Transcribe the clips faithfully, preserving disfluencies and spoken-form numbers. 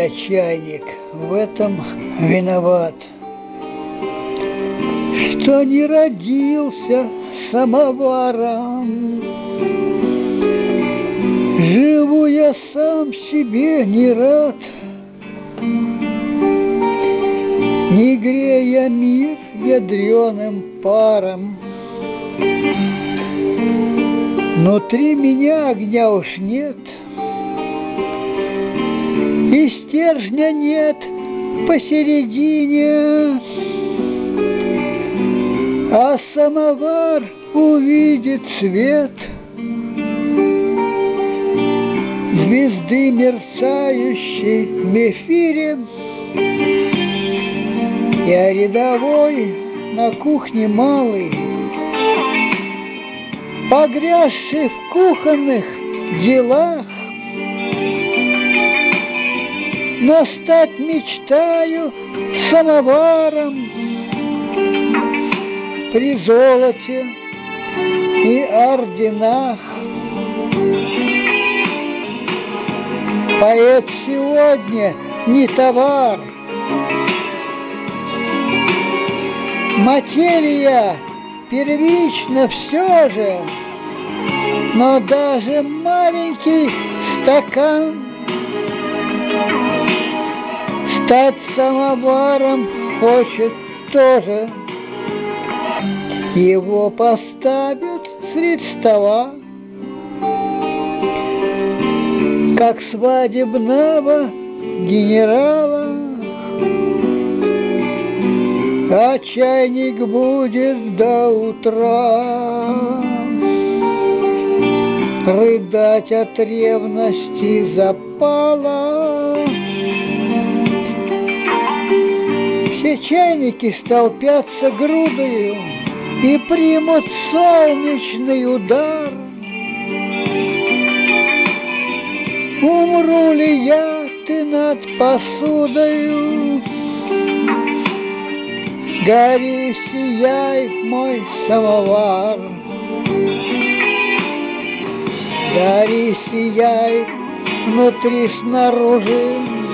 я, чайник, в этом виноват, что не родился самоваром. Живу я сам себе не рад, не грея мир ядреным паром. Внутри меня огня уж нет, и стержня нет посередине, а самовар увидит свет звезды, мерцающей в эфире. Я рядовой на кухне малый, погрязший в кухонных делах, но стать мечтаю самоваром при золоте и орденах. Поэт сегодня не товар, материя первична все же, но даже маленький стакан стать самоваром хочет тоже. Его поставят средь стола, как свадебного генерала, а чайник будет до утра рыдать от ревности запала. Все чайники столпятся грудою и примут солнечный удар. Умру ли я, ты над посудою? Гори, сияй, мой самовар. Гори, сияй, внутри, снаружи,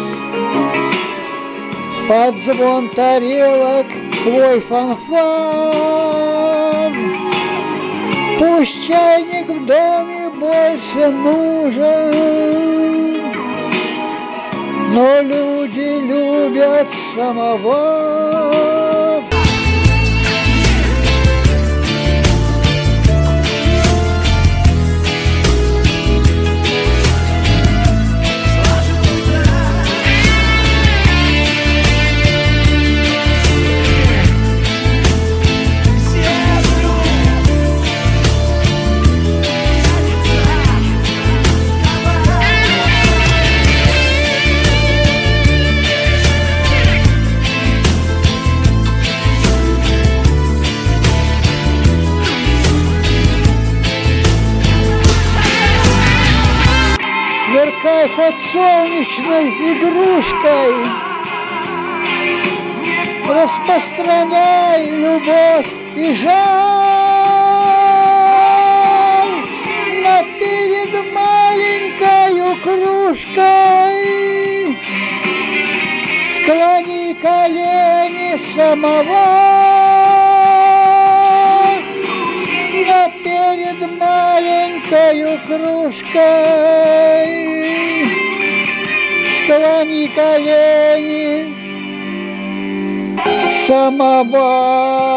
под звон тарелок твой фанфар. Пусть чайник в доме больше нужен, но люди любят самовар. Сверкай хоть солнечной игрушкой, распространяй любовь и жаль, но перед маленькою кружкой склони колени самовар, но перед маленькою кружкой склони колени самовар.